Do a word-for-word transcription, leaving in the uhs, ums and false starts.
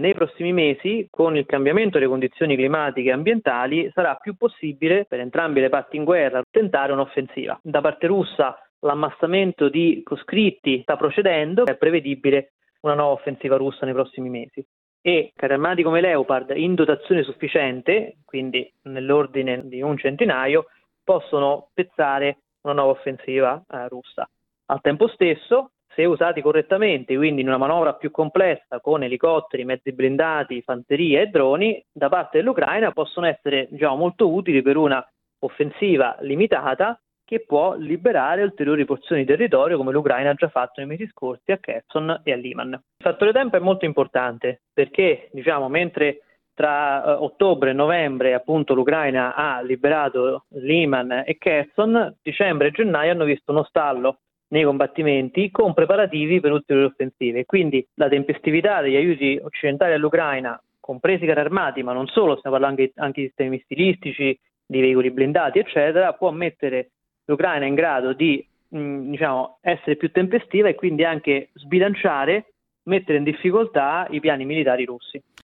nei prossimi mesi, con il cambiamento delle condizioni climatiche e ambientali, sarà più possibile per entrambe le parti in guerra tentare un'offensiva. Da parte russa l'ammassamento di coscritti sta procedendo, è prevedibile una nuova offensiva russa nei prossimi mesi. E carri armati come Leopard in dotazione sufficiente, quindi nell'ordine di un centinaio, possono spezzare una nuova offensiva eh, russa. Al tempo stesso, se usati correttamente, quindi in una manovra più complessa con elicotteri, mezzi blindati, fanteria e droni, da parte dell'Ucraina possono essere diciamo, molto utili per una offensiva limitata che può liberare ulteriori porzioni di territorio come l'Ucraina ha già fatto nei mesi scorsi a Kherson e a Liman. Il fattore tempo è molto importante perché diciamo mentre tra eh, ottobre e novembre appunto l'Ucraina ha liberato Liman e Kherson, dicembre e gennaio hanno visto uno stallo nei combattimenti con preparativi per ulteriori offensive. Quindi la tempestività degli aiuti occidentali all'Ucraina, compresi i carri armati, ma non solo, stiamo parlando anche, anche di sistemi missilistici, di veicoli blindati, eccetera, può mettere l'Ucraina in grado di mh, diciamo, essere più tempestiva e quindi anche sbilanciare, mettere in difficoltà i piani militari russi.